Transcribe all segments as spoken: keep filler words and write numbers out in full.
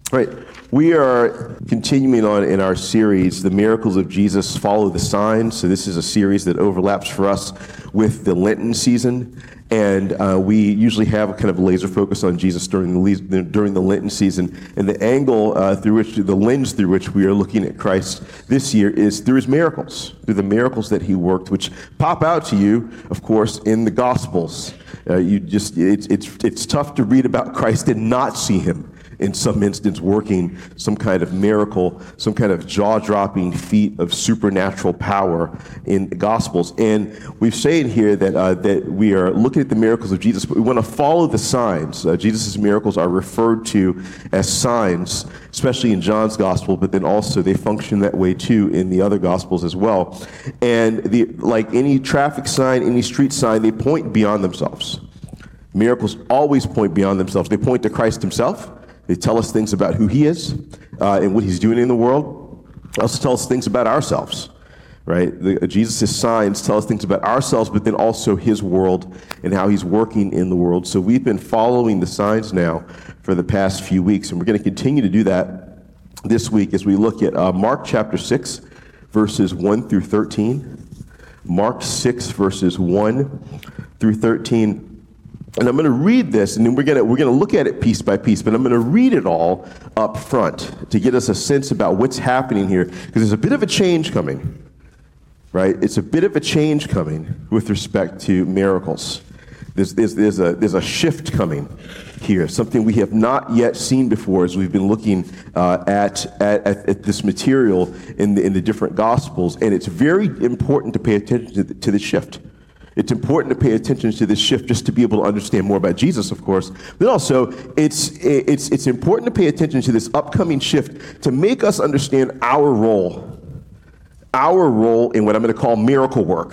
Right. We are continuing on in our series, The Miracles of Jesus Follow the Signs. So this is a series that overlaps for us with the Lenten season. And uh, we usually have a kind of laser focus on Jesus during the during the Lenten season. And the angle uh, through which, the lens through which we are looking at Christ this year is through his miracles, through the miracles that he worked, which pop out to you, of course, in the Gospels. Uh, you just it's it's it's tough to read about Christ and not see him in some instance working some kind of miracle, some kind of jaw-dropping feat of supernatural power in the Gospels. And we've said here that uh, that we are looking at the miracles of Jesus, but we want to follow the signs. Uh, Jesus' miracles are referred to as signs, especially in John's Gospel, but then also they function that way too in the other Gospels as well. And the, like any traffic sign, any street sign, they point beyond themselves. Miracles always point beyond themselves. They point to Christ himself. They tell us things about who he is uh, and what he's doing in the world. They also tell us things about ourselves, right? The, uh, Jesus' signs tell us things about ourselves, but then also his world and how he's working in the world. So we've been following the signs now for the past few weeks, and we're going to continue to do that this week as we look at uh, Mark chapter six, verses one through thirteen. Mark six, verses one through thirteen. And I'm going to read this, and then we're going to we're going to look at it piece by piece, but I'm going to read it all up front to get us a sense about what's happening here, because there's a bit of a change coming, right? It's a bit of a change coming with respect to miracles. There's, there's, there's, a, there's a shift coming here, something we have not yet seen before as we've been looking uh, at, at, at this material in the, in the different Gospels, and it's very important to pay attention to the, to the shift. It's important to pay attention to this shift just to be able to understand more about Jesus, of course. But also, it's it's it's important to pay attention to this upcoming shift to make us understand our role, our role in what I'm going to call miracle work.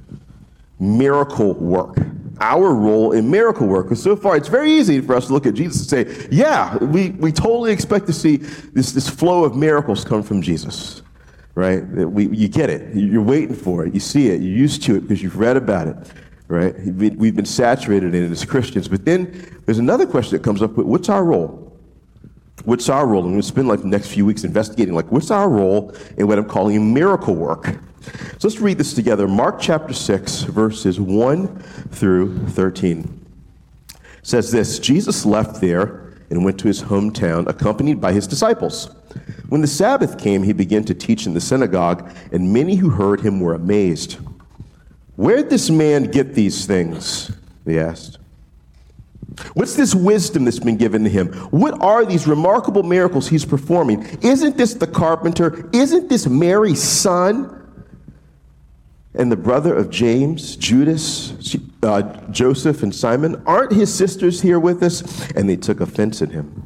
Miracle work. Our role in miracle work. Because so far, it's very easy for us to look at Jesus and say, yeah, we, we totally expect to see this, this flow of miracles come from Jesus. Right? We, you get it. You're waiting for it. You see it. You're used to it because you've read about it. Right? We've been saturated in it as Christians. But then there's another question that comes up. What's our role? What's our role? And we'll spend like the next few weeks investigating, like, what's our role in what I'm calling miracle work? So let's read this together. Mark chapter six, verses one through thirteen. It says this: Jesus left there and went to his hometown, accompanied by his disciples. When the Sabbath came, he began to teach in the synagogue, and many who heard him were amazed. "Where'd this man get these things?" they asked. "What's this wisdom that's been given to him? What are these remarkable miracles he's performing? Isn't this the carpenter? Isn't this Mary's son? And the brother of James, Judas, uh, Joseph, and Simon? Aren't his sisters here with us?" And they took offense at him.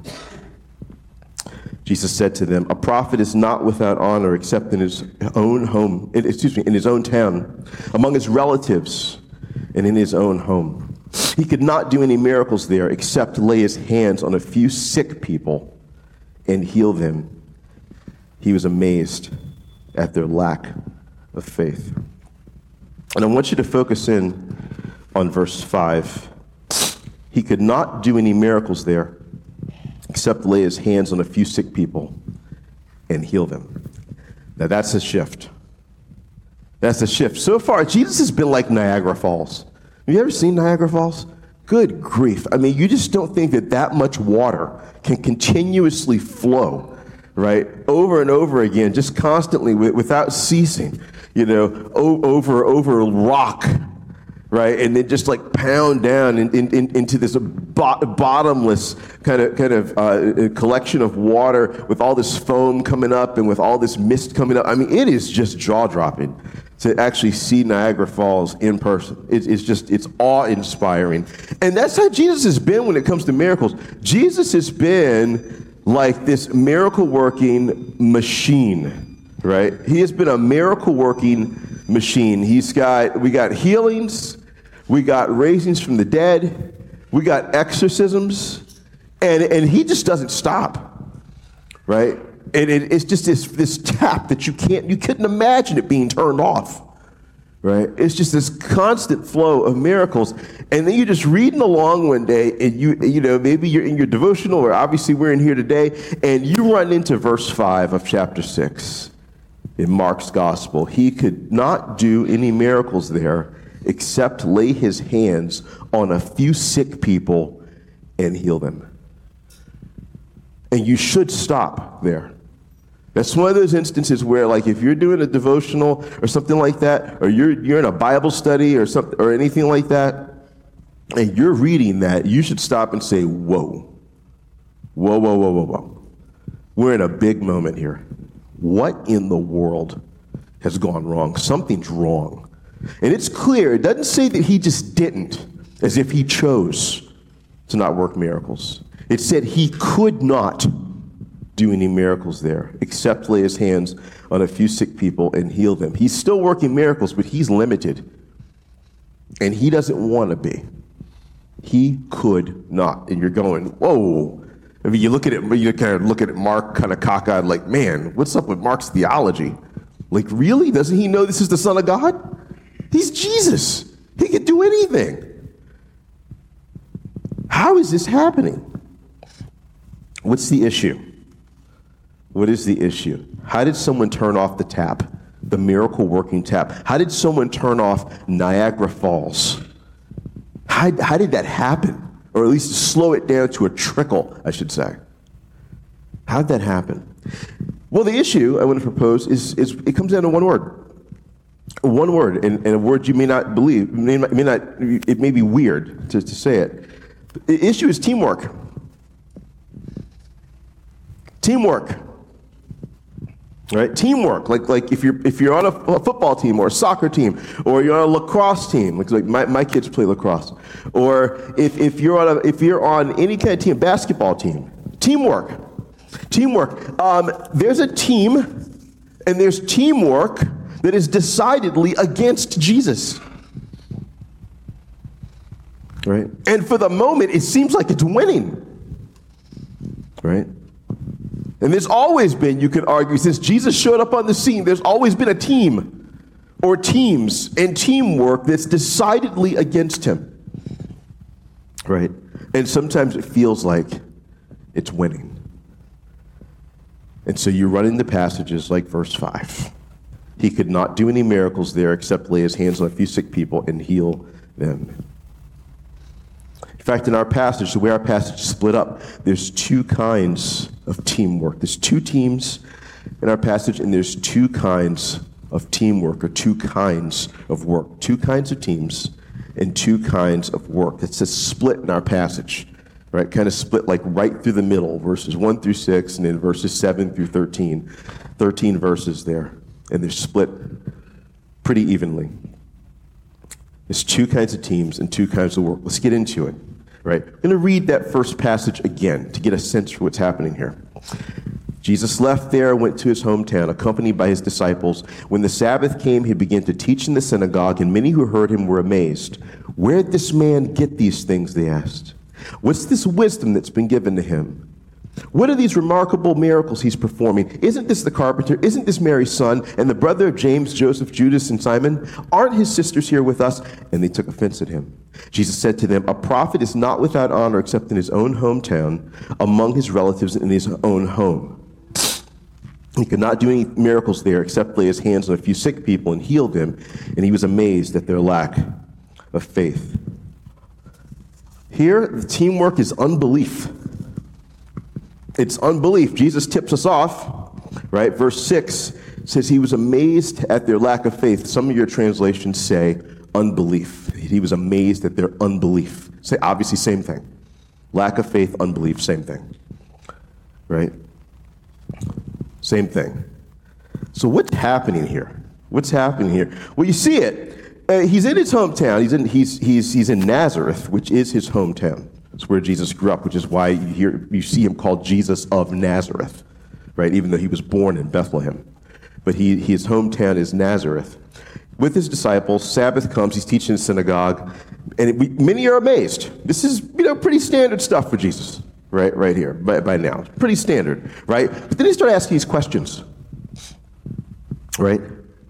Jesus said to them, "A prophet is not without honor except in his own home, excuse me, in his own town, among his relatives, and in his own home." He could not do any miracles there except lay his hands on a few sick people and heal them. He was amazed at their lack of faith. And I want you to focus in on verse five. He could not do any miracles there except lay his hands on a few sick people and heal them. Now that's a shift. That's a shift. So far, Jesus has been like Niagara Falls. Have you ever seen Niagara Falls? Good grief. I mean, you just don't think that that much water can continuously flow, right, over and over again, just constantly without ceasing, you know, over, over rock, right, and then just like pound down in, in, in, into this bo- bottomless kind of kind of uh, collection of water with all this foam coming up and with all this mist coming up. I mean, it is just jaw-dropping to actually see Niagara Falls in person. It, it's just, it's awe-inspiring. And that's how Jesus has been when it comes to miracles. Jesus has been like this miracle-working machine, right? He has been a miracle-working machine. He's got, we got healings, we got raisings from the dead, we got exorcisms, and, and he just doesn't stop, right? And it, it's just this, this tap that you can't, you couldn't imagine it being turned off, right? It's just this constant flow of miracles. And then you're just reading along one day, and you, you know, maybe you're in your devotional, or obviously we're in here today, and you run into verse five of chapter six in Mark's gospel. He could not do any miracles there except lay his hands on a few sick people and heal them. And you should stop there. That's one of those instances where, like, if you're doing a devotional or something like that, or you're you're in a Bible study or something or anything like that, and you're reading that, you should stop and say, whoa, whoa, whoa, whoa, whoa, whoa. We're in a big moment here. What in the world has gone wrong? Something's wrong. And it's clear. It doesn't say that he just didn't, as if he chose to not work miracles. It said he could not do any miracles there, except lay his hands on a few sick people and heal them. He's still working miracles, but he's limited. And he doesn't want to be. He could not. And you're going, whoa. I mean, you look at it, you kind of look at it, Mark kind of cockeyed, like, man, what's up with Mark's theology? Like, really? Doesn't he know this is the Son of God? He's Jesus. He could do anything. How is this happening? What's the issue? What is the issue? How did someone turn off the tap, the miracle working tap? How did someone turn off Niagara Falls? How, how did that happen? Or at least slow it down to a trickle, I should say. How did that happen? Well, the issue I want to propose is, is it comes down to one word. One word, and, and a word you may not believe, may not, may not, it may be weird to, to say it. The issue is teamwork. Teamwork. Right? Teamwork. Like like if you're if you're on a, a football team or a soccer team, or you're on a lacrosse team, like, like my, my kids play lacrosse, or if, if you're on a if you're on any kind of team, basketball team, teamwork. Teamwork. Um, there's a team, and there's teamwork that is decidedly against Jesus. Right? And for the moment, it seems like it's winning. Right? And there's always been, you could argue, since Jesus showed up on the scene, there's always been a team or teams and teamwork that's decidedly against him. Right? And sometimes it feels like it's winning. And so you run into passages like verse five. He could not do any miracles there except lay his hands on a few sick people and heal them. In fact, in our passage, the way our passage is split up, there's two kinds of teamwork. There's two teams in our passage, and there's two kinds of teamwork, or two kinds of work. Two kinds of teams and two kinds of work. It's a split in our passage, right? Kind of split like right through the middle, verses one through six, and then verses seven through thirteen. thirteen verses there, and they're split pretty evenly. There's two kinds of teams and two kinds of work. Let's get into it. Right? I'm going to read that first passage again to get a sense for what's happening here. Jesus left there, went to his hometown, accompanied by his disciples. When the Sabbath came, he began to teach in the synagogue, and many who heard him were amazed. Where did this man get these things, they asked. What's this wisdom that's been given to him? What are these remarkable miracles he's performing? Isn't this the carpenter? Isn't this Mary's son, and the brother of James, Joseph, Judas, and Simon? Aren't his sisters here with us? And they took offense at him. Jesus said to them, a prophet is not without honor except in his own hometown, among his relatives, and in his own home. He could not do any miracles there except lay his hands on a few sick people and heal them, and he was amazed at their lack of faith. Here, the teamwork is unbelief. It's unbelief. Jesus tips us off, right? Verse six says he was amazed at their lack of faith. Some of your translations say unbelief. He was amazed at their unbelief. Say, obviously, same thing. Lack of faith, unbelief, same thing. Right? Same thing. So what's happening here? What's happening here? Well, you see it. Uh, he's in his hometown. He's in, he's, he's, he's in Nazareth, which is his hometown. It's where Jesus grew up, which is why you hear you see him called Jesus of Nazareth, right? Even though he was born in Bethlehem. But he, his hometown is Nazareth. With his disciples, Sabbath comes, he's teaching in the synagogue, and it, we, many are amazed. This is, you know, pretty standard stuff for Jesus, right, right here, by, by now. Pretty standard, right? But then he started asking these questions, right?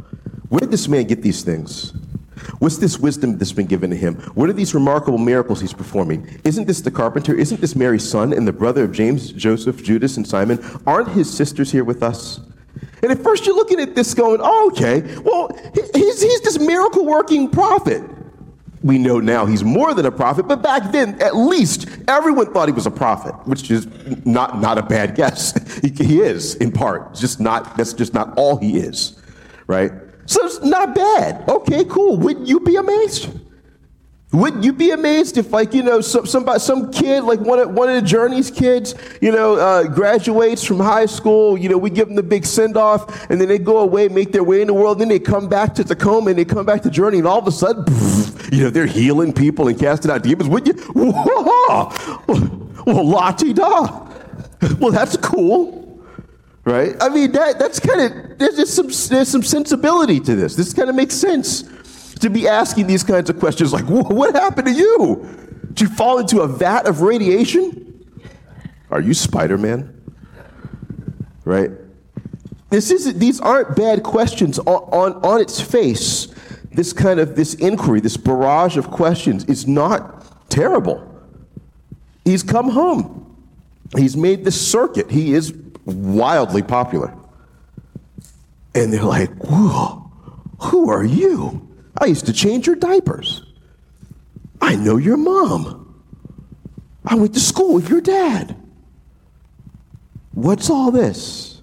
Where did this man get these things? What's this wisdom that's been given to him? What are these remarkable miracles he's performing? Isn't this the carpenter? Isn't this Mary's son and the brother of James, Joseph, Judas, and Simon? Aren't his sisters here with us? And at first you're looking at this going, oh, okay, well, he's, he's this miracle-working prophet. We know now he's more than a prophet, but back then, at least, everyone thought he was a prophet, which is not, not a bad guess. He, he is, in part. Just not, that's just not all he is, right? So it's not bad. Okay, cool. Wouldn't you be amazed? Wouldn't you be amazed if, like, you know, some somebody, some kid, like one of, one of the Journey's kids, you know, uh, graduates from high school, you know, we give them the big send-off, and then they go away, make their way in the world, then they come back to Tacoma, and they come back to Journey, and all of a sudden, you know, they're healing people and casting out demons. Wouldn't you? Whoa! Well, la-ti-da. Well, that's cool. Right? I mean, that that's kind of, there's just some, there's some sensibility to this. This kind of makes sense to be asking these kinds of questions like, what happened to you? Did you fall into a vat of radiation? Are you Spider-Man? Right? This isn't, these aren't bad questions on, on, on its face. This kind of, this inquiry, this barrage of questions is not terrible. He's come home. He's made this circuit. He is wildly popular. And they're like, whoa, who are you? I used to change your diapers. I know your mom. I went to school with your dad. What's all this?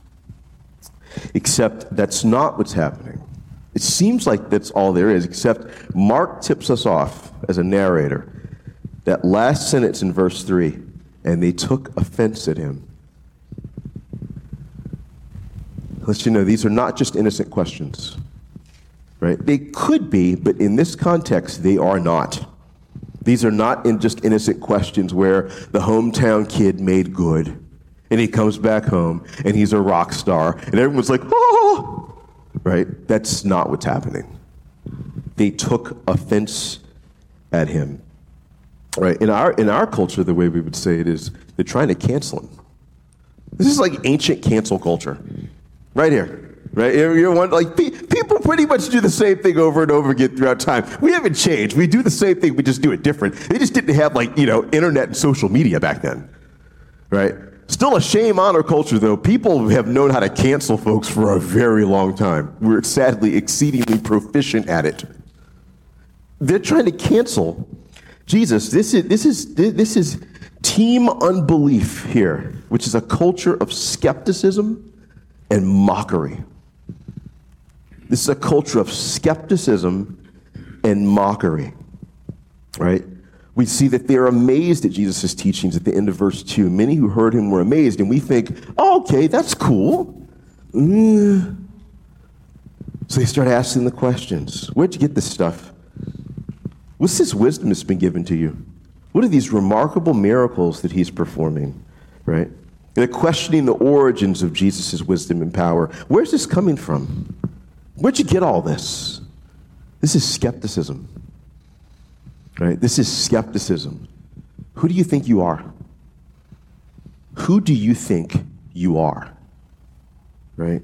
Except that's not what's happening. It seems like that's all there is, except Mark tips us off as a narrator. That last sentence in verse three, and they took offense at him. Let you know, these are not just innocent questions, right? They could be, but in this context, they are not. These are not in just innocent questions where the hometown kid made good, and he comes back home, and he's a rock star, and everyone's like, oh, right? That's not what's happening. They took offense at him, right? In our in our culture, the way we would say it is, they're trying to cancel him. This is like ancient cancel culture. Right here, right? You're one, like, pe- people pretty much do the same thing over and over again throughout time. We haven't changed. We do the same thing. We just do it different. They just didn't have, like, you know, internet and social media back then, right? Still a shame on our culture, though. People have known how to cancel folks for a very long time. We're sadly exceedingly proficient at it. They're trying to cancel Jesus. This is this is this is team unbelief here, which is a culture of skepticism and mockery. This is a culture of skepticism and mockery, right? We see that they're amazed at Jesus' teachings at the end of verse two. Many who heard him were amazed, and we think, oh, okay, that's cool. Mm. So they start asking the questions. Where'd you get this stuff? What's this wisdom that's been given to you? What are these remarkable miracles that he's performing, right? They're questioning the origins of Jesus' wisdom and power. Where's this coming from? Where'd you get all this? This is skepticism, right? This is skepticism. Who do you think you are? Who do you think you are, right?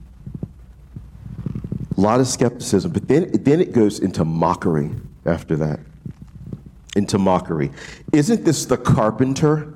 A lot of skepticism, but then, then it goes into mockery after that. Into mockery. Isn't this the carpenter?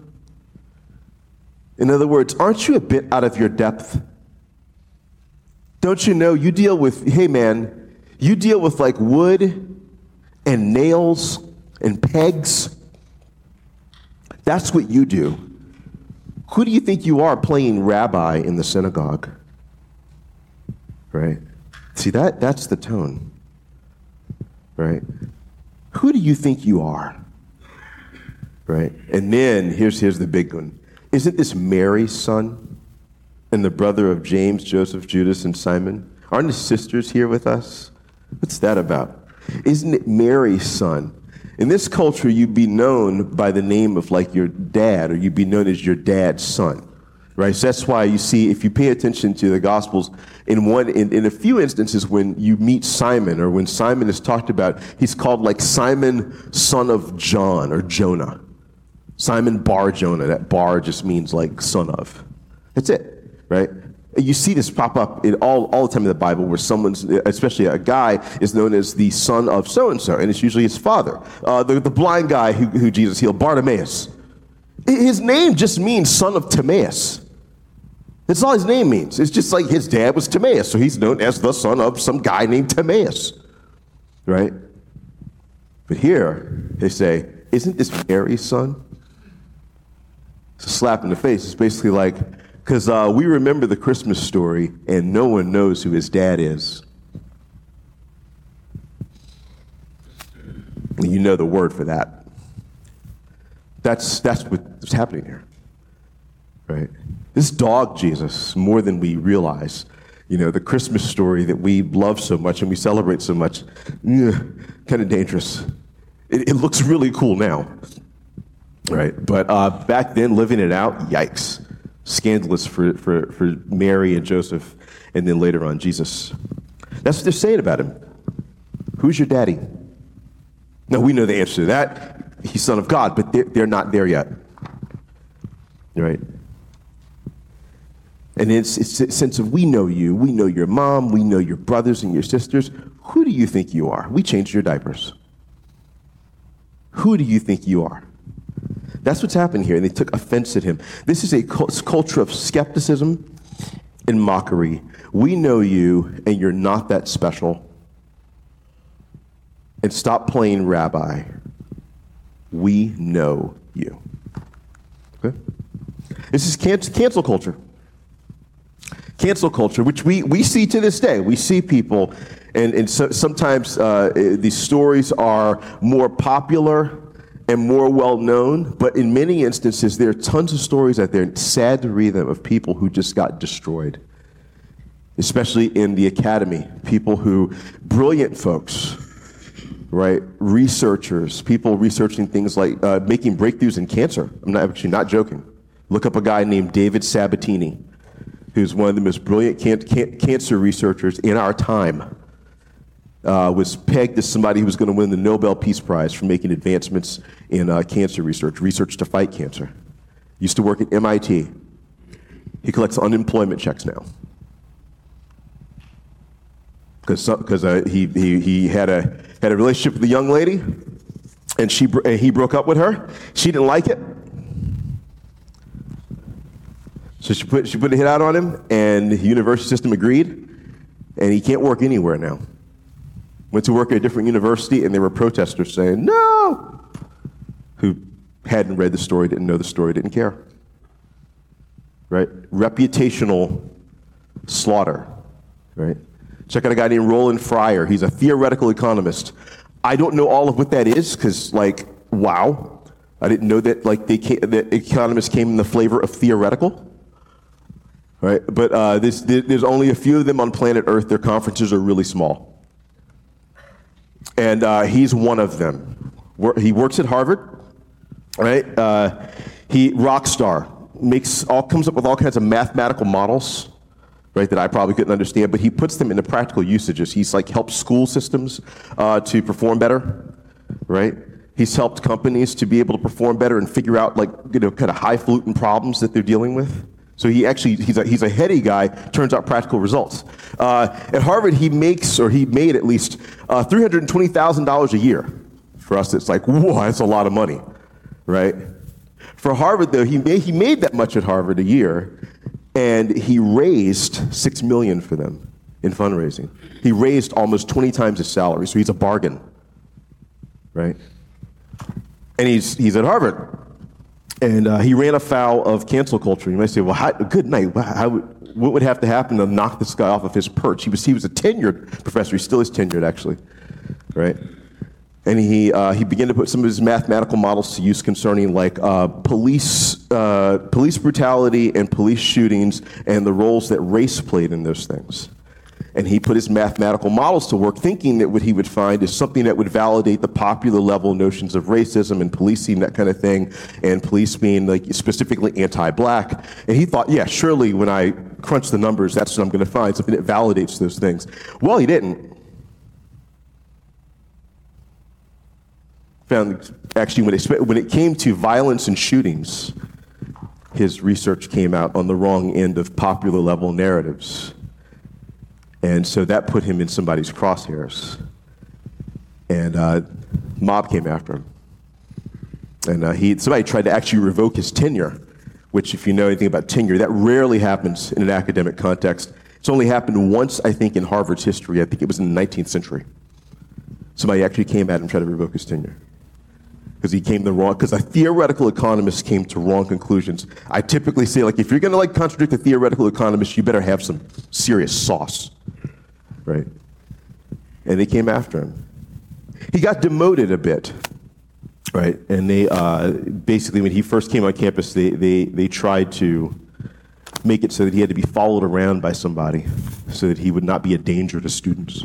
In other words, aren't you a bit out of your depth? Don't you know you deal with, hey man, you deal with like wood and nails and pegs. That's what you do. Who do you think you are playing rabbi in the synagogue? Right? See, that that's the tone. Right? Who do you think you are? Right? And then here's here's the big one. Isn't this Mary's son and the brother of James, Joseph, Judas, and Simon? Aren't his sisters here with us? What's that about? Isn't it Mary's son? In this culture, you'd be known by the name of like your dad, or you'd be known as your dad's son, right? So that's why you see, if you pay attention to the Gospels, in one, in, in a few instances when you meet Simon, or when Simon is talked about, he's called like Simon, son of John, or Jonah. Simon Bar Jonah. That bar just means like son of. That's it, right? You see this pop up in all, all the time in the Bible where someone's, especially a guy, is known as the son of so-and-so, and it's usually his father. Uh, the, the blind guy who, who Jesus healed, Bartimaeus. His name just means son of Timaeus. That's all his name means. It's just like his dad was Timaeus, so he's known as the son of some guy named Timaeus, right? But here, they say, isn't this Mary's son? It's a slap in the face. It's basically like, because uh, we remember the Christmas story, and no one knows who his dad is. You know the word for that. That's that's what's happening here, right? This dog Jesus, more than we realize, you know, the Christmas story that we love so much and we celebrate so much, kind of dangerous. It, it looks really cool now, right? But uh, back then, living it out, yikes. Scandalous for, for, for Mary and Joseph, and then later on Jesus. That's what they're saying about him. Who's your daddy? Now, we know the answer to that. He's son of God, but they're, they're not there yet. Right? And it's, it's a sense of, we know you, we know your mom, we know your brothers and your sisters. Who do you think you are? We changed your diapers. Who do you think you are? That's what's happened here, and they took offense at him. This is a culture of skepticism and mockery. We know you, and you're not that special. And stop playing rabbi. We know you. Okay? This is cancel, cancel culture. Cancel culture, which we, we see to this day. We see people, and, and so, sometimes uh, these stories are more popular and more well-known, but in many instances, there are tons of stories out there, and it's sad to read them, of people who just got destroyed, especially in the academy, people who, brilliant folks, right, researchers, people researching things like uh, making breakthroughs in cancer. I'm not actually not joking. Look up a guy named David Sabatini, who's one of the most brilliant can- can- cancer researchers in our time. Uh, was pegged as somebody who was going to win the Nobel Peace Prize for making advancements in uh, cancer research, research to fight cancer. Used to work at M I T. He collects unemployment checks now. Because because uh, he, he, he had a had a relationship with a young lady, and she and he broke up with her. She didn't like it. So she put, she put a hit out on him, and the university system agreed, and he can't work anywhere now. Went to work at a different university, and there were protesters saying, no, who hadn't read the story, didn't know the story, didn't care. Right? Reputational slaughter. Right? Check out a guy named Roland Fryer. He's a theoretical economist. I don't know all of what that is, because, like, wow. I didn't know that, like, they came, that economists came in the flavor of theoretical. Right? But uh, this, there's only a few of them on planet Earth. Their conferences are really small. And uh, he's one of them. He works at Harvard, right? Uh, he rock star, makes all comes up with all kinds of mathematical models, right? That I probably couldn't understand, but he puts them into practical usages. He's like helped school systems uh, to perform better, right? He's helped companies to be able to perform better and figure out like you know kind of highfalutin problems that they're dealing with. So he actually, he's a, he's a heady guy, turns out practical results. Uh, at Harvard, he makes, or he made at least uh, three hundred twenty thousand dollars a year. For us, it's like, whoa, that's a lot of money, right? For Harvard, though, he made, he made that much at Harvard a year, and he raised six million dollars for them in fundraising. He raised almost twenty times his salary, so he's a bargain, right? And he's he's at Harvard. And uh, he ran afoul of cancel culture. You might say, well, how, good night. How, what would have to happen to knock this guy off of his perch? He was he was a tenured professor. He still is tenured, actually, right? And he uh, he began to put some of his mathematical models to use concerning like uh, police uh, police brutality and police shootings and the roles that race played in those things. And he put his mathematical models to work, thinking that what he would find is something that would validate the popular level notions of racism and policing, that kind of thing, and police being like specifically anti-black. And he thought, yeah, surely when I crunch the numbers, that's what I'm going to find, something that validates those things. Well, he didn't. Found actually when it when it came to violence and shootings, his research came out on the wrong end of popular level narratives. And so that put him in somebody's crosshairs. And uh, mob came after him. And uh, he somebody tried to actually revoke his tenure, which, if you know anything about tenure, that rarely happens in an academic context. It's only happened once, I think, in Harvard's history. I think it was in the nineteenth century. Somebody actually came at him and tried to revoke his tenure. Because he came the wrong, because a theoretical economist came to wrong conclusions. I typically say, like, if you're going to like contradict a theoretical economist, you better have some serious sauce, right? And they came after him. He got demoted a bit, right? And they uh, basically, when he first came on campus, they they they tried to make it so that he had to be followed around by somebody, so that he would not be a danger to students.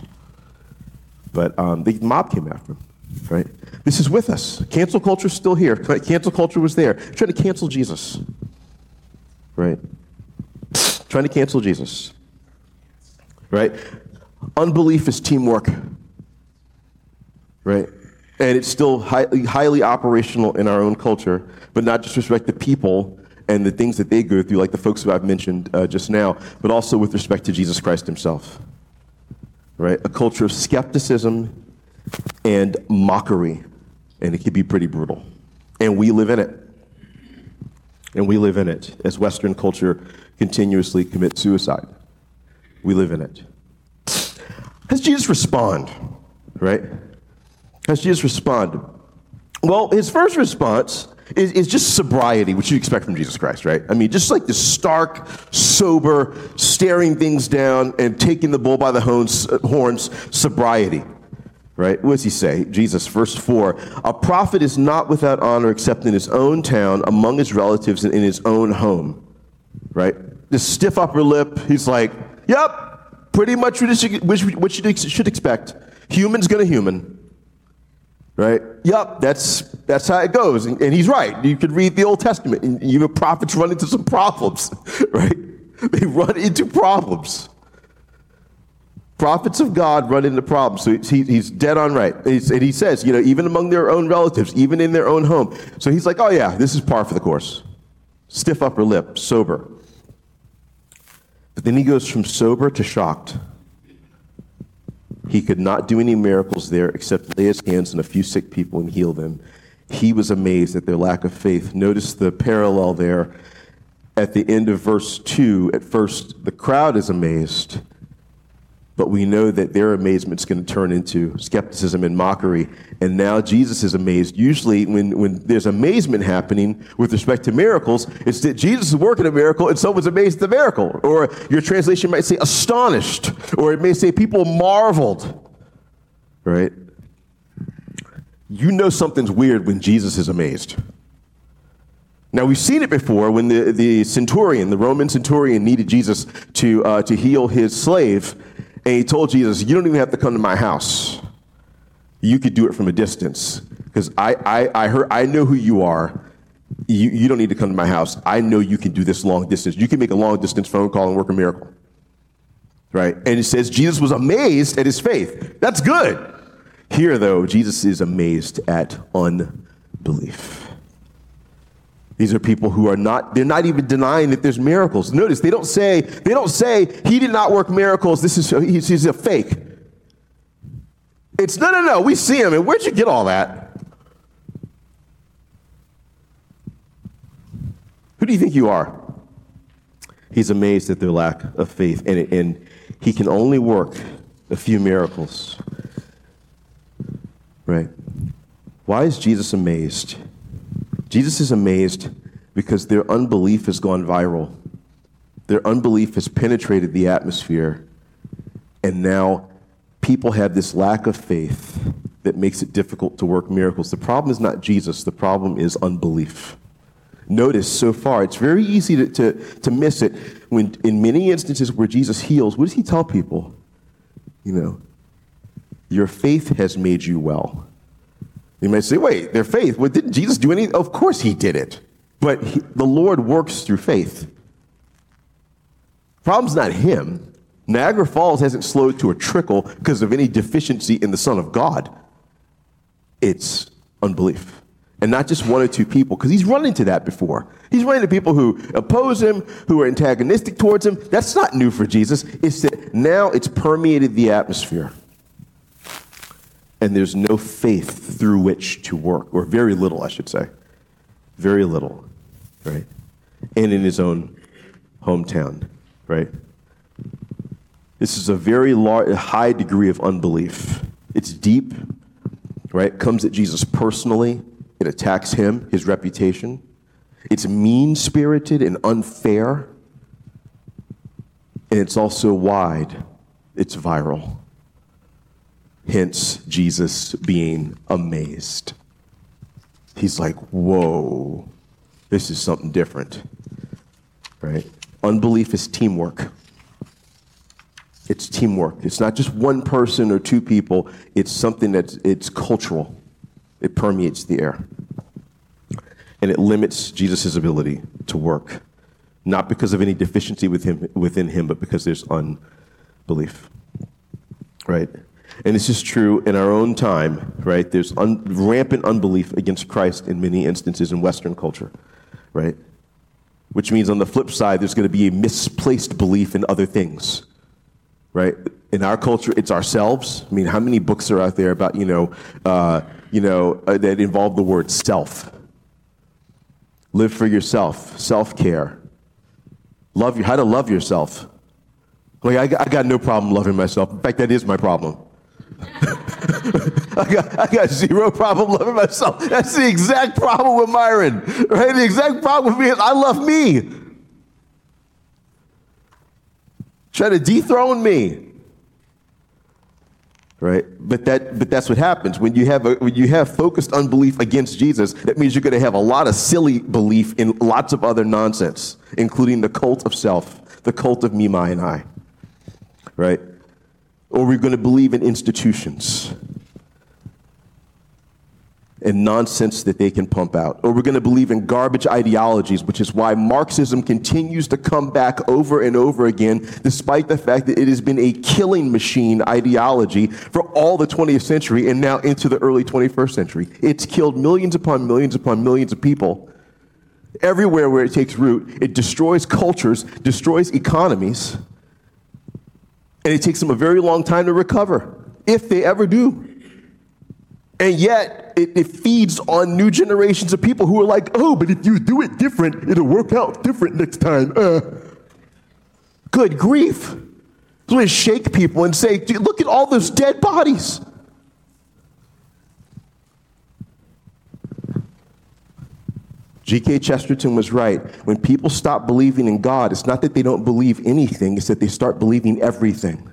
But um, the mob came after him, right? This is with us. Cancel culture is still here. Cancel culture was there. Trying to cancel Jesus, right? Trying to cancel Jesus, right? Unbelief is teamwork, right? And it's still highly, highly operational in our own culture, but not just with respect to people and the things that they go through, like the folks who I've mentioned uh, just now, but also with respect to Jesus Christ himself, right? A culture of skepticism and mockery. And it can be pretty brutal. And we live in it. And we live in it as Western culture continuously commits suicide. We live in it. How does Jesus respond? Right? How does Jesus respond? Well, his first response is, is just sobriety, which you expect from Jesus Christ, right? I mean, just like this stark, sober, staring things down and taking the bull by the horns, horns sobriety. Right? What does he say? Jesus, verse four, a prophet is not without honor except in his own town, among his relatives, and in his own home. Right? This stiff upper lip, he's like, yep, pretty much what you should expect. Human's gonna human. Right? Yep, that's that's how it goes. And, and he's right. You could read the Old Testament, and even prophets run into some problems. Right? They run into problems. Prophets of God run into problems, so he, he's dead on right. And, and he says, you know, even among their own relatives, even in their own home. So he's like, oh yeah, this is par for the course. Stiff upper lip, sober. But then he goes from sober to shocked. He could not do any miracles there except lay his hands on a few sick people and heal them. He was amazed at their lack of faith. Notice the parallel there at the end of verse two. At first, the crowd is amazed. But we know that their amazement is going to turn into skepticism and mockery. And now Jesus is amazed. Usually when, when there's amazement happening with respect to miracles, it's that Jesus is working a miracle and someone's amazed at the miracle. Or your translation might say astonished. Or it may say people marveled. Right? You know something's weird when Jesus is amazed. Now, we've seen it before when the, the centurion, the Roman centurion, needed Jesus to uh, to heal his slave. And he told Jesus, you don't even have to come to my house. You could do it from a distance. Because I, I, I heard, I know who you are. You, you don't need to come to my house. I know you can do this long distance. You can make a long distance phone call and work a miracle. Right? And it says Jesus was amazed at his faith. That's good. Here, though, Jesus is amazed at unbelief. These are people who are not, they're not even denying that there's miracles. Notice, they don't say, they don't say, he did not work miracles, this is, he's, he's a fake. It's, no, no, no, we see him, and where'd you get all that? Who do you think you are? He's amazed at their lack of faith, and, and he can only work a few miracles. Right? Why is Jesus amazed? Jesus is amazed because their unbelief has gone viral. Their unbelief has penetrated the atmosphere, and now people have this lack of faith that makes it difficult to work miracles. The problem is not Jesus. The problem is unbelief. Notice so far, it's very easy to, to, to miss it when in many instances where Jesus heals, what does he tell people? You know, your faith has made you well. You might say, wait, their faith, well, didn't Jesus do anything? Of course he did it. But he, the Lord works through faith. Problem's not him. Niagara Falls hasn't slowed to a trickle because of any deficiency in the Son of God. It's unbelief. And not just one or two people, because he's run into that before. He's run into people who oppose him, who are antagonistic towards him. That's not new for Jesus. It's that now it's permeated the atmosphere. And there's no faith through which to work, or very little, I should say. Very little, right? And in his own hometown, right? This is a very large, high degree of unbelief. It's deep, right? It comes at Jesus personally. It attacks him, his reputation. It's mean-spirited and unfair. And it's also wide. It's viral. Hence, Jesus being amazed. He's like, whoa, this is something different, right? Unbelief is teamwork. It's teamwork. It's not just one person or two people. It's something that's, it's cultural. It permeates the air. And it limits Jesus' ability to work, not because of any deficiency with him, within him, but because there's unbelief, right? And this is true in our own time, right? There's un- rampant unbelief against Christ in many instances in Western culture, right? Which means on the flip side, there's going to be a misplaced belief in other things, right? In our culture, it's ourselves. I mean, how many books are out there about, you know, uh, you know, uh, that involve the word self? Live for yourself, self-care. Love you, how to love yourself. Like, I got, I got no problem loving myself. In fact, that is my problem. I got, I got zero problem loving myself. That's the exact problem with Myron, right? The exact problem with me is I love me. Try to dethrone me, right? But that, but that's what happens when you have a, when you have focused unbelief against Jesus. That means you're going to have a lot of silly belief in lots of other nonsense, including the cult of self, the cult of me, my, and I, right? Or we're going to believe in institutions and nonsense that they can pump out. Or we're going to believe in garbage ideologies, which is why Marxism continues to come back over and over again, despite the fact that it has been a killing machine ideology for all the twentieth century and now into the early twenty-first century. It's killed millions upon millions upon millions of people. Everywhere where it takes root, it destroys cultures, destroys economies, and it takes them a very long time to recover, if they ever do. And yet, it, it feeds on new generations of people who are like, oh, but if you do it different, it'll work out different next time. Uh, good grief. So we want to shake people and say, look at all those dead bodies. G K Chesterton was right. When people stop believing in God, it's not that they don't believe anything, it's that they start believing everything.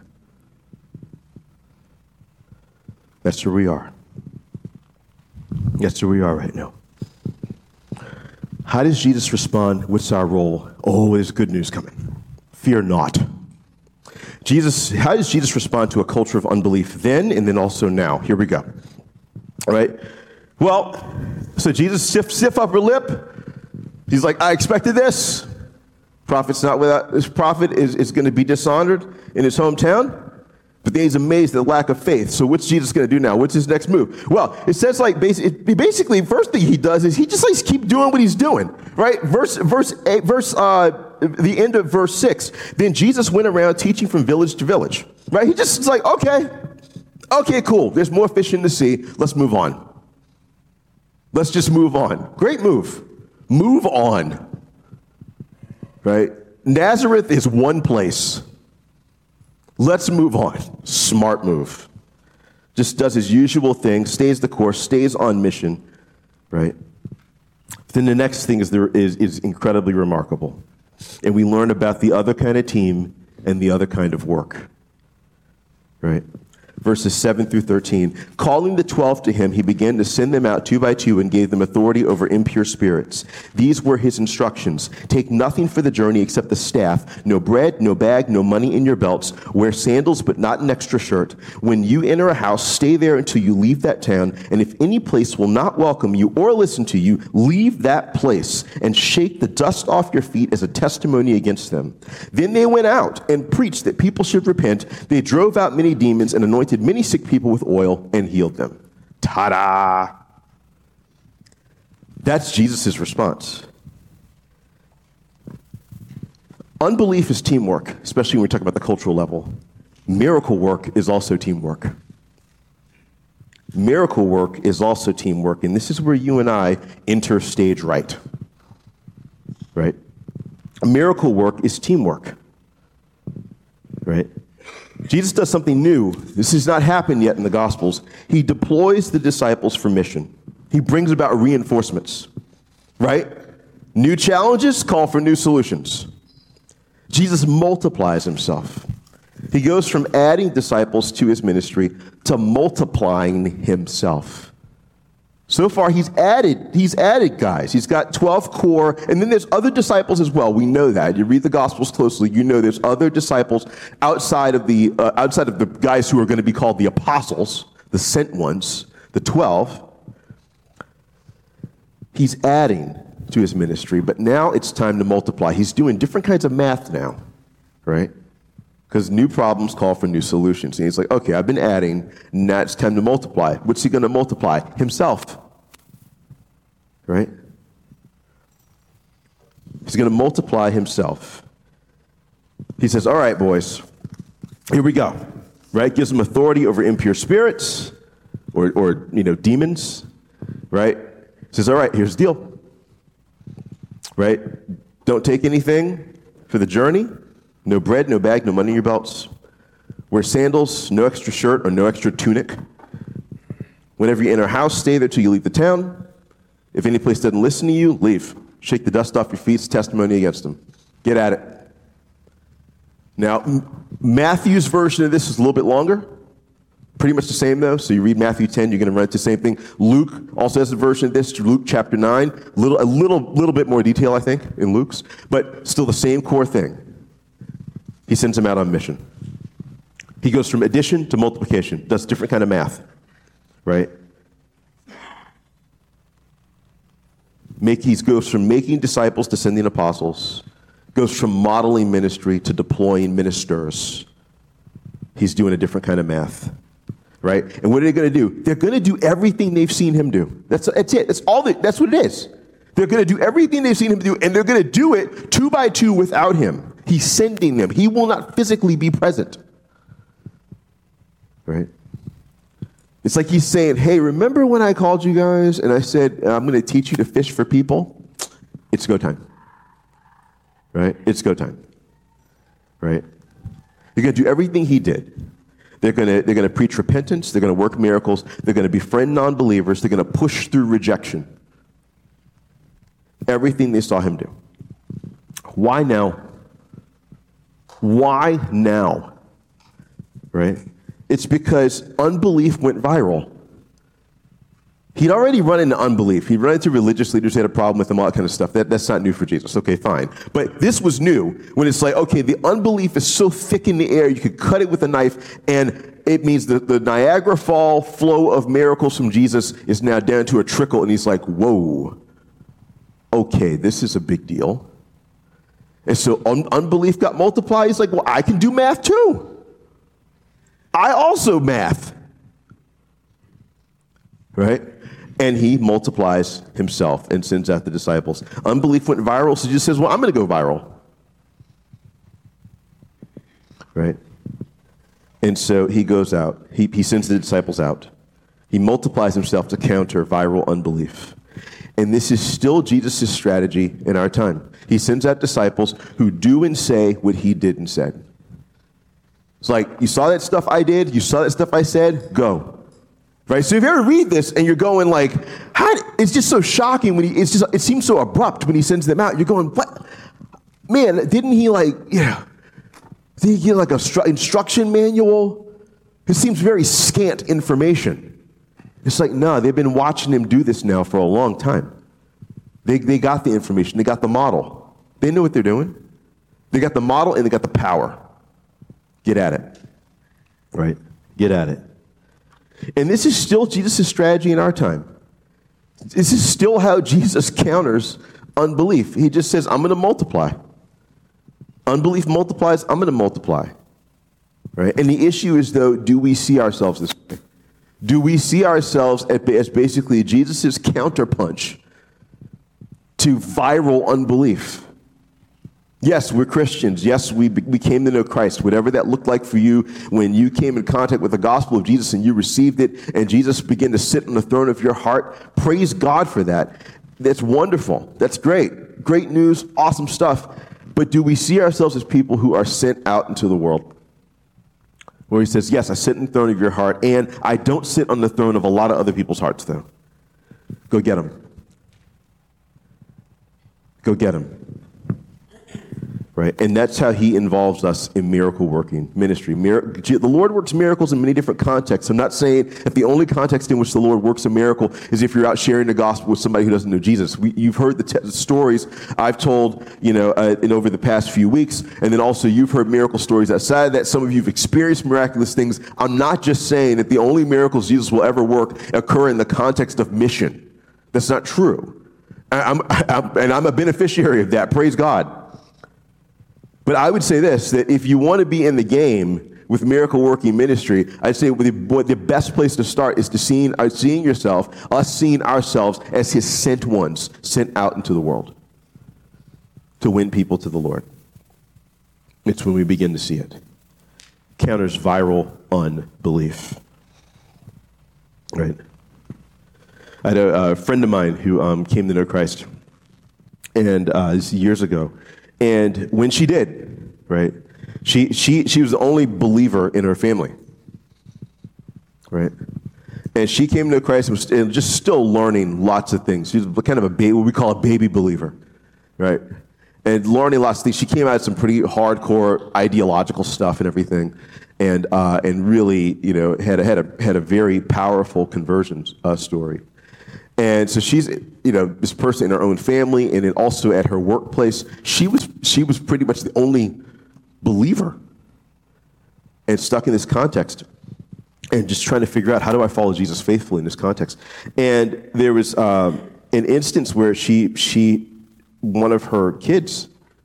That's where we are. That's where we are right now. How does Jesus respond? What's our role? Oh, there's good news coming. Fear not. Jesus, how does Jesus respond to a culture of unbelief then and then also now? Here we go. All right. Well, so Jesus stiff, stiff upper lip. He's like, I expected this. Prophet's not without, this prophet is, is going to be dishonored in his hometown. But then he's amazed at the lack of faith. So what's Jesus going to do now? What's his next move? Well, it says like basically, basically first thing he does is he just likes keep doing what he's doing, right? Verse, verse, eight, verse, uh, the end of verse six. Then Jesus went around teaching from village to village, right? He just is like, okay, okay, cool. There's more fish in the sea. Let's move on. Let's just move on. Great move. Move on, right? Nazareth is one place. Let's move on. Smart move. Just does his usual thing, stays the course, stays on mission, right? Then the next thing is there is, is incredibly remarkable. And we learn about the other kind of team and the other kind of work, right? Verses seven through thirteen. Calling the twelve to him, he began to send them out two by two and gave them authority over impure spirits. These were his instructions. Take nothing for the journey except the staff, no bread, no bag, no money in your belts. Wear sandals, but not an extra shirt. When you enter a house, stay there until you leave that town. And if any place will not welcome you or listen to you, leave that place and shake the dust off your feet as a testimony against them. Then they went out and preached that people should repent. They drove out many demons and anointed many sick people with oil and healed them. Ta-da! That's Jesus' response. Unbelief is teamwork, especially when we talk about the cultural level. Miracle work is also teamwork. Miracle work is also teamwork, and this is where you and I enter stage right. Right? Miracle work is teamwork. Right? Jesus does something new. This has not happened yet in the Gospels. He deploys the disciples for mission. He brings about reinforcements. Right? New challenges call for new solutions. Jesus multiplies himself. He goes from adding disciples to his ministry to multiplying himself. So far, he's added, he's added guys. He's got twelve core, and then there's other disciples as well. We know that. You read the Gospels closely, you know there's other disciples outside of the uh, outside of the guys who are going to be called the apostles, the sent ones, the twelve. He's adding to his ministry, but now it's time to multiply. He's doing different kinds of math now, right? Because new problems call for new solutions. And he's like, okay, I've been adding, now it's time to multiply. What's he going to multiply? Himself, right? He's going to multiply himself. He says, all right, boys, here we go, right? Gives them authority over impure spirits or, or you know, demons, right? Says, all right, here's the deal. Right? Don't take anything for the journey. No bread, no bag, no money in your belts. Wear sandals, no extra shirt or no extra tunic. Whenever you enter a house, stay there till you leave the town. If any place doesn't listen to you, leave. Shake the dust off your feet. It's testimony against them. Get at it. Now, M- Matthew's version of this is a little bit longer. Pretty much the same, though. So you read Matthew ten, you're going to run into the same thing. Luke also has a version of this, Luke chapter nine. A little, a little, little bit more detail, I think, in Luke's, but still the same core thing. He sends them out on mission. He goes from addition to multiplication, does different kind of math, right? Make, he goes from making disciples to sending apostles, goes from modeling ministry to deploying ministers. He's doing a different kind of math. Right? And what are they going to do? They're going to do everything they've seen him do. That's, that's it. That's all. They, that's what it is. They're going to do everything they've seen him do, and they're going to do it two by two without him. He's sending them. He will not physically be present. Right? It's like he's saying, hey, remember when I called you guys and I said, I'm going to teach you to fish for people? It's go time. Right? It's go time. Right? You're going to do everything he did. They're going to they're going to preach repentance. They're going to work miracles. They're going to befriend non-believers. They're going to push through rejection. Everything they saw him do. Why now? Why now? Right? It's because unbelief went viral. He'd already run into unbelief. He'd run into religious leaders who had a problem with him, all that kind of stuff. That, that's not new for Jesus. Okay, fine. But this was new when it's like, okay, the unbelief is so thick in the air, you could cut it with a knife, and it means that the Niagara Fall flow of miracles from Jesus is now down to a trickle, and he's like, whoa, okay, this is a big deal. And so un- unbelief got multiplied. He's like, well, I can do math too. I also math. Right? And he multiplies himself and sends out the disciples. Unbelief went viral, so Jesus says, well, I'm going to go viral. Right? And so he goes out. He, he sends the disciples out. He multiplies himself to counter viral unbelief. And this is still Jesus' strategy in our time. He sends out disciples who do and say what he did and said. It's like, you saw that stuff I did? You saw that stuff I said? Go. Right? So if you ever read this and you're going like, how, it's just so shocking when he, it's just, it seems so abrupt when he sends them out. You're going, what? Man, didn't he like, yeah, did he get like a stru- instruction manual? It seems very scant information. It's like, no, they've been watching him do this now for a long time. They, they got the information. They got the model. They know what they're doing. They got the model and they got the power. Get at it. Right? Get at it. And this is still Jesus' strategy in our time. This is still how Jesus counters unbelief. He just says, I'm going to multiply. Unbelief multiplies, I'm going to multiply. Right? And the issue is, though, do we see ourselves this way? Do we see ourselves as basically Jesus' counterpunch to viral unbelief. Yes, we're Christians. Yes, we we came to know Christ. Whatever that looked like for you when you came in contact with the gospel of Jesus and you received it and Jesus began to sit on the throne of your heart, praise God for that. That's wonderful. That's great. Great news, awesome stuff. But do we see ourselves as people who are sent out into the world? Where he says, yes, I sit on the throne of your heart, and I don't sit on the throne of a lot of other people's hearts, though. Go get them. Go get them. Right? And that's how he involves us in miracle working ministry. Mir- the Lord works miracles in many different contexts. I'm not saying that the only context in which the Lord works a miracle is if you're out sharing the gospel with somebody who doesn't know Jesus. We, you've heard the, te- the stories I've told, you know, uh, in over the past few weeks, and then also you've heard miracle stories outside of that. Some of you've experienced miraculous things. I'm not just saying that the only miracles Jesus will ever work occur in the context of mission. That's not true. I, I'm, I'm, and I'm a beneficiary of that. Praise God. But I would say this, that if you want to be in the game with miracle working ministry, I'd say the, the best place to start is to seeing, uh, seeing yourself, us seeing ourselves as his sent ones, sent out into the world to win people to the Lord. It's when we begin to see it. Counters viral unbelief. Right? I had a, a friend of mine who um, came to know Christ, and uh, this is years ago. And when she did, right, she she she was the only believer in her family, right? And she came to Christ and was and just still learning lots of things. She was kind of a baby, what we call a baby believer, right? And learning lots of things. She came out of some pretty hardcore ideological stuff and everything, and uh, and really, you know, had a, had a had a very powerful conversion uh, story. And so she's, you know, this person in her own family, and then also at her workplace, she was she was pretty much the only believer, and stuck in this context, and just trying to figure out, how do I follow Jesus faithfully in this context? And there was um, an instance where she she one of her kids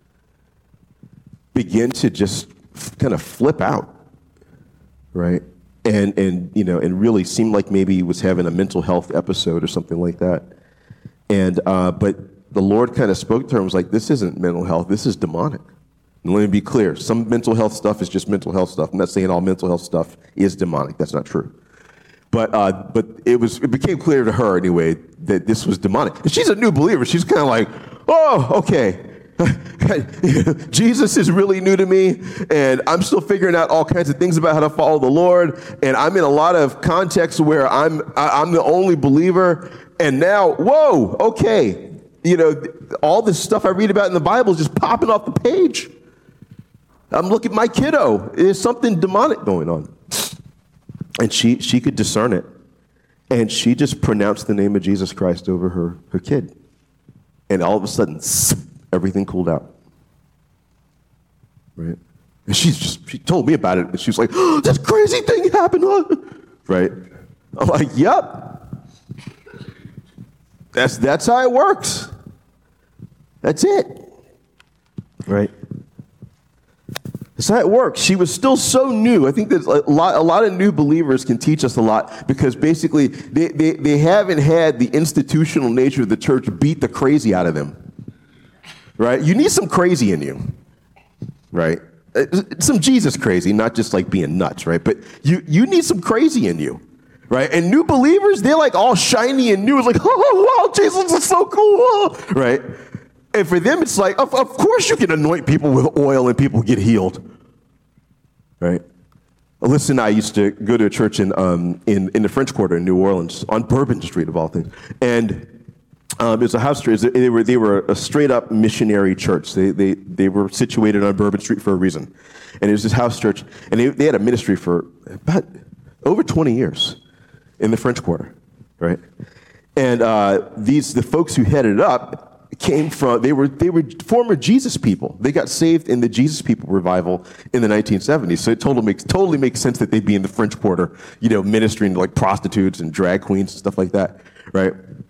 began to just kind of flip out, right? And, and you know, and really seemed like maybe he was having a mental health episode or something like that. And, uh, but the Lord kind of spoke to her and was like, this isn't mental health, this is demonic. And let me be clear, some mental health stuff is just mental health stuff. I'm not saying all mental health stuff is demonic, that's not true. But, uh, but it was, it became clear to her anyway that this was demonic. And she's a new believer, she's kind of like, oh, okay. Jesus is really new to me, and I'm still figuring out all kinds of things about how to follow the Lord, and I'm in a lot of contexts where I'm I'm the only believer, and now, whoa, okay, you know, all this stuff I read about in the Bible is just popping off the page. I'm looking at my kiddo. There's something demonic going on. And she she could discern it, and she just pronounced the name of Jesus Christ over her, her kid, and all of a sudden, everything cooled out, right? And she's just, she told me about it, and she was like, oh, this crazy thing happened, right? I'm like, yep. That's, that's how it works. That's it, right? That's how it works. She was still so new. I think that a lot, a lot of new believers can teach us a lot, because basically they, they, they haven't had the institutional nature of the church beat the crazy out of them. Right? You need some crazy in you, right? Some Jesus crazy, not just like being nuts, right? But you, you need some crazy in you, right? And new believers, they're like all shiny and new. It's like, oh, wow, Jesus is so cool, right? And for them, it's like, of, of course you can anoint people with oil and people get healed, right? Alyssa and I used to go to a church in, um, in, in the French Quarter in New Orleans, on Bourbon Street of all things. And Um, it was a house church. They were they were a straight up missionary church. They they they were situated on Bourbon Street for a reason, and it was this house church. And they they had a ministry for about over twenty years in the French Quarter, right? And uh, these the folks who headed it up came from they were they were former Jesus people. They got saved in the Jesus People revival in the nineteen seventies. So it totally makes totally makes sense that they'd be in the French Quarter, you know, ministering to like prostitutes and drag queens and stuff like that, right?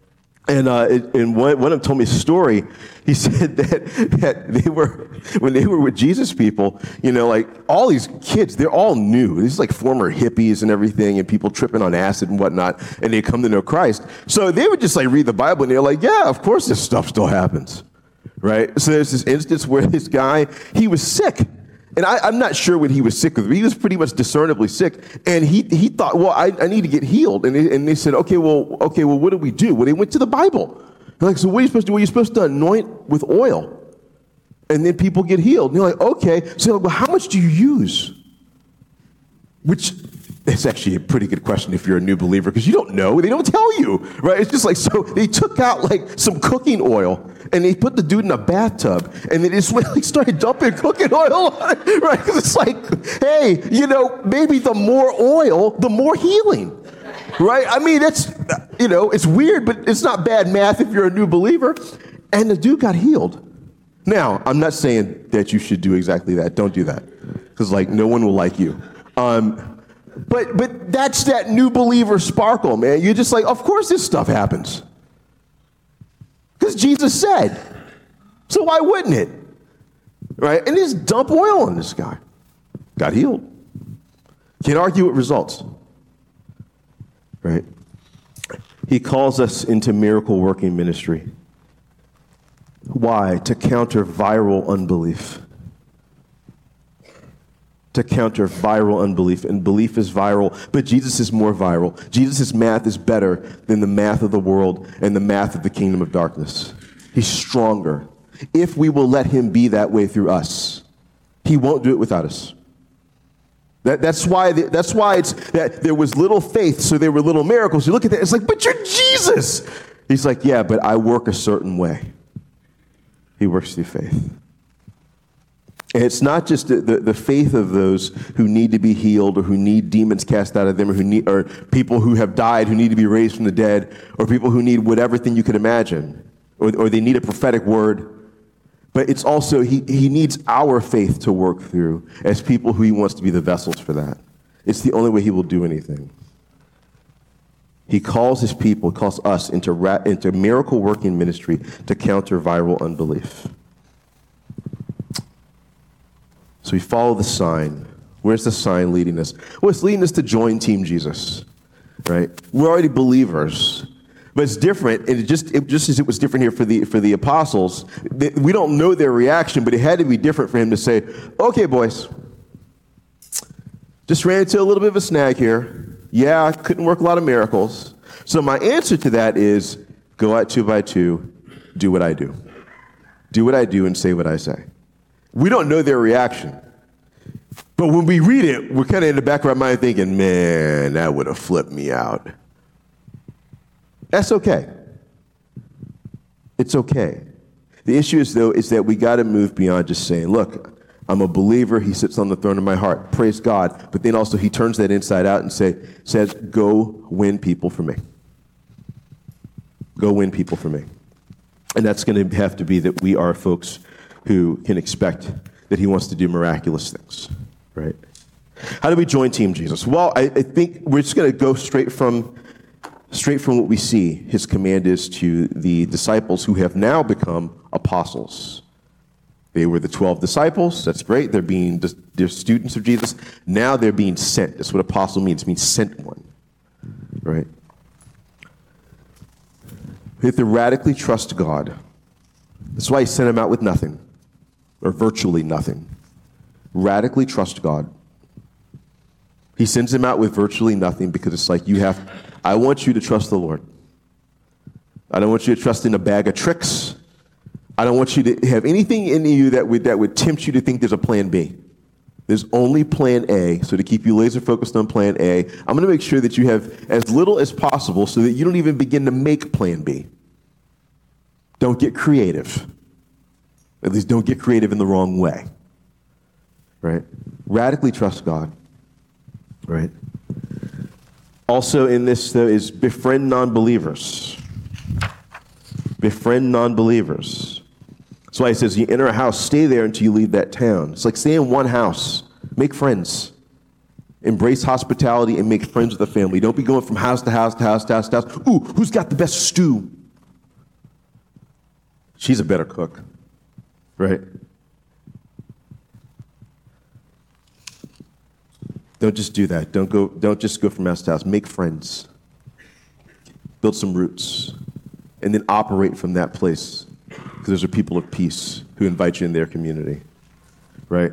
And uh, it, and one, one of them told me a story. He said that that they were when they were with Jesus people, you know, like all these kids, they're all new. These like former hippies and everything, and people tripping on acid and whatnot, and they come to know Christ. So they would just like read the Bible, and they're like, yeah, of course this stuff still happens, right? So there's this instance where this guy, he was sick. And I, I'm not sure what he was sick with. He was pretty much discernibly sick. And he he thought, well, I, I need to get healed. And they, and they said, okay, well, okay, well, what do we do? Well, they went to the Bible. They're like, so what are you supposed to do? Well, you're supposed to anoint with oil. And then people get healed. And you're like, okay. So like, well, how much do you use? Which is actually a pretty good question if you're a new believer, because you don't know. They don't tell you, right? It's just like, so they took out like some cooking oil, and they put the dude in a bathtub, and they just like started dumping cooking oil on it, right? Because it's like, hey, you know, maybe the more oil, the more healing, right? I mean, that's, you know, it's weird, but it's not bad math if you're a new believer. And the dude got healed. Now, I'm not saying that you should do exactly that. Don't do that, because like no one will like you. Um, but but that's that new believer sparkle, man. You're just like, of course this stuff happens. Because Jesus said. So why wouldn't it? Right? And just dump oil on this guy. Got healed. Can't argue with results. Right? He calls us into miracle working ministry. Why? To counter viral unbelief. To counter viral unbelief. And belief is viral, but Jesus is more viral. Jesus' math is better than the math of the world and the math of the kingdom of darkness. He's stronger. If we will let him be that way through us, he won't do it without us. That, that's why the, that's why it's that there was little faith, so there were little miracles. You look at that, it's like, but you're Jesus. He's like, yeah, but I work a certain way. He works through faith. And it's not just the, the, the faith of those who need to be healed, or who need demons cast out of them, or who need, or people who have died who need to be raised from the dead, or people who need whatever thing you could imagine, or, or they need a prophetic word. But it's also, he, he needs our faith to work through as people who he wants to be the vessels for that. It's the only way he will do anything. He calls his people, calls us into, ra- into miracle working ministry to counter viral unbelief. So we follow the sign. Where's the sign leading us? Well, it's leading us to join Team Jesus, right? We're already believers, but it's different. And it just, it, just as it was different here for the for the apostles, they, we don't know their reaction, but it had to be different for him to say, okay, boys, just ran into a little bit of a snag here. Yeah, I couldn't work a lot of miracles. So my answer to that is go out two by two, do what I do. Do what I do and say what I say. We don't know their reaction. But when we read it, we're kind of in the back of our mind thinking, man, that would have flipped me out. That's okay. It's okay. The issue is, though, is that we got to move beyond just saying, look, I'm a believer. He sits on the throne of my heart. Praise God. But then also he turns that inside out and say, says, go win people for me. Go win people for me. And that's going to have to be that we are folks who can expect that he wants to do miraculous things, right? How do we join Team Jesus? Well, I, I think we're just going to go straight from straight from what we see. His command is to the disciples who have now become apostles. They were the twelve disciples. That's great. They're being they're students of Jesus. Now they're being sent. That's what apostle means. It means sent one, right? We have to radically trust God. That's why he sent them out with nothing, or virtually nothing. Radically trust God. He sends them out with virtually nothing because it's like, you have, I want you to trust the Lord. I don't want you to trust in a bag of tricks. I don't want you to have anything in you that would, that would tempt you to think there's a plan B. There's only plan A. So to keep you laser focused on plan A, I'm going to make sure that you have as little as possible so that you don't even begin to make plan B. Don't get creative. At least don't get creative in the wrong way. Right? Radically trust God. Right? Also in this, though, is befriend non-believers. Befriend non-believers. That's why he says, you enter a house, stay there until you leave that town. It's like stay in one house. Make friends. Embrace hospitality and make friends with the family. Don't be going from house to house to house to house to house. Ooh, who's got the best stew? She's a better cook, right? Don't just do that. Don't go. Don't just go from house to house. Make friends. Build some roots, and then operate from that place. Because those are people of peace who invite you in their community, right?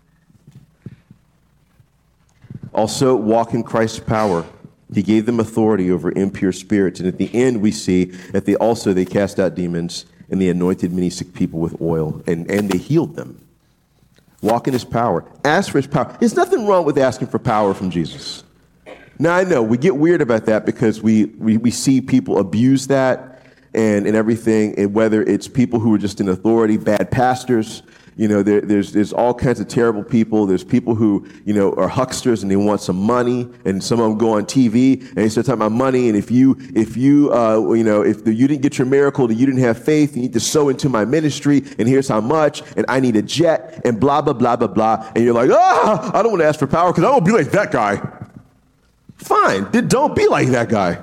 Also, walk in Christ's power. He gave them authority over impure spirits, and at the end, we see that they also they cast out demons and they anointed many sick people with oil, and and they healed them. Walk in his power. Ask for his power. There's nothing wrong with asking for power from Jesus. Now, I know we get weird about that because we, we, we see people abuse that and, and everything, and whether it's people who are just in authority, bad pastors, you know, there, there's there's all kinds of terrible people. There's people who, you know, are hucksters and they want some money, and some of them go on T V and they start talking about money. And if you, if you, uh, you know, if the, you didn't get your miracle, that you didn't have faith, you need to sow into my ministry, and here's how much, and I need a jet, and blah blah blah blah blah. And you're like, ah, I don't want to ask for power because I won't be like that guy. Fine, then don't be like that guy.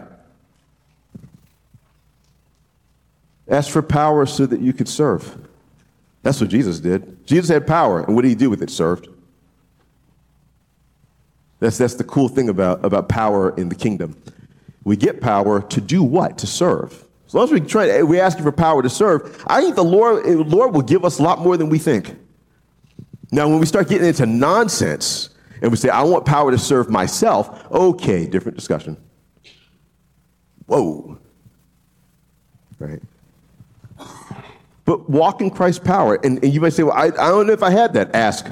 Ask for power so that you could serve. That's what Jesus did. Jesus had power, and what did he do with it? Served. That's that's the cool thing about, about power in the kingdom. We get power to do what? To serve. As long as we try, we ask for power to serve, I think the Lord, Lord will give us a lot more than we think. Now, when we start getting into nonsense, and we say, I want power to serve myself, okay, different discussion. Whoa. Right? But walk in Christ's power. And, and you might say, well, I, I don't know if I had that. Ask.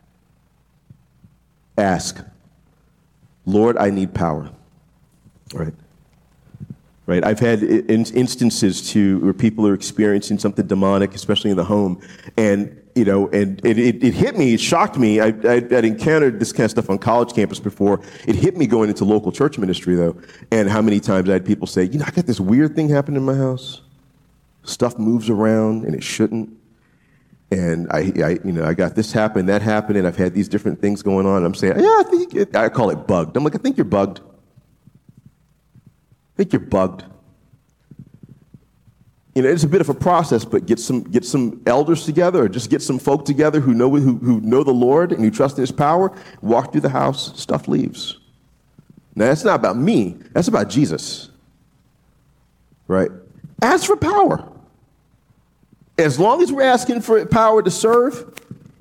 Ask. Lord, I need power. Right? Right? I've had in, instances too where people are experiencing something demonic, especially in the home. And, you know, and it, it, it hit me, it shocked me. I, I, I'd encountered this kind of stuff on college campus before. It hit me going into local church ministry, though. And how many times I had people say, you know, I got this weird thing happening in my house. Stuff moves around and it shouldn't. And I, I, you know, I got this happen, that happened, and I've had these different things going on. And I'm saying, yeah, I think it, I call it bugged. I'm like, I think you're bugged. I think you're bugged. You know, it's a bit of a process, but get some get some elders together, or just get some folk together who know who, who know the Lord and who trust in his power. Walk through the house, stuff leaves. Now, that's not about me. That's about Jesus. Right? Ask for power. As long as we're asking for power to serve,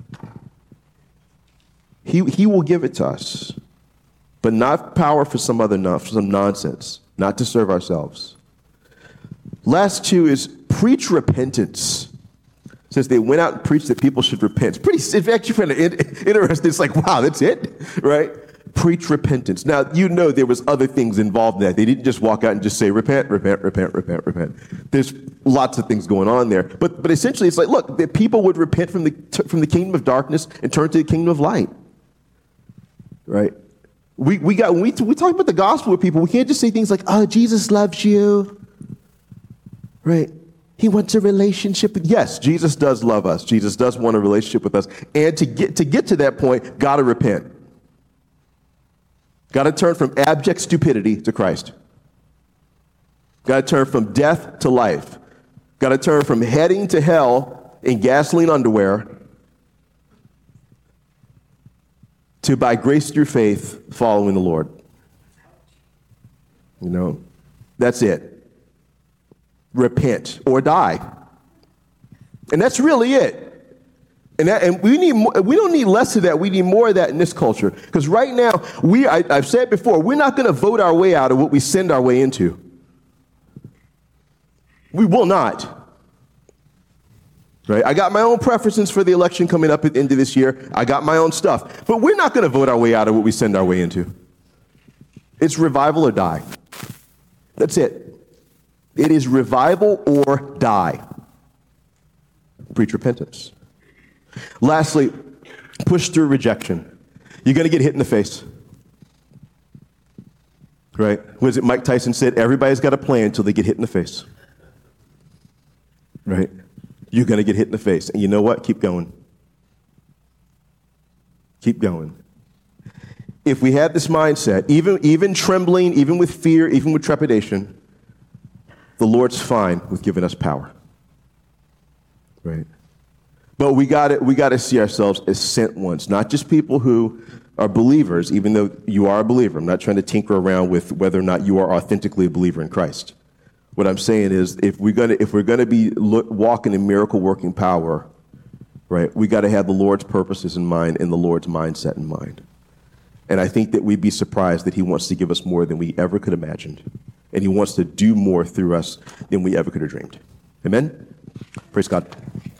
he, he will give it to us. But not power for some other for some nonsense, not to serve ourselves. Last two is preach repentance. Since they went out and preached that people should repent. It's pretty, it's actually kind of interesting. It's like, wow, that's it, right? Preach repentance. Now, you know there was other things involved in that. They didn't just walk out and just say, repent, repent, repent, repent, repent. There's lots of things going on there. But but essentially, it's like, look, that people would repent from the from the kingdom of darkness and turn to the kingdom of light. Right? We we got when we we talk about the gospel with people, we can't just say things like, oh, Jesus loves you. Right? He wants a relationship. Yes, Jesus does love us. Jesus does want a relationship with us. And to get to get to that point, gotta repent. Got to turn from abject stupidity to Christ. Got to turn from death to life. Got to turn from heading to hell in gasoline underwear to, by grace through faith, following the Lord. You know, that's it. Repent or die. And that's really it. And, that, and we need more, we don't need less of that. We need more of that in this culture. Because right now, we I, I've said before, we're not going to vote our way out of what we send our way into. We will not. Right? I got my own preferences for the election coming up at the end of this year. I got my own stuff. But we're not going to vote our way out of what we send our way into. It's revival or die. That's it. It is revival or die. Preach repentance. Lastly, push through rejection. You're going to get hit in the face. Right? What is it Mike Tyson said? Everybody's got a plan until they get hit in the face. Right? You're going to get hit in the face. And you know what? Keep going. Keep going. If we have this mindset, even, even trembling, even with fear, even with trepidation, the Lord's fine with giving us power. Right. But we got to we got to see ourselves as sent ones, not just people who are believers, even though you are a believer. I'm not trying to tinker around with whether or not you are authentically a believer in Christ. What I'm saying is, if we're gonna if we're gonna be look, walking in miracle working power, right, we got to have the Lord's purposes in mind and the Lord's mindset in mind. And I think that we'd be surprised that he wants to give us more than we ever could have imagined, and he wants to do more through us than we ever could have dreamed. Amen. Praise God.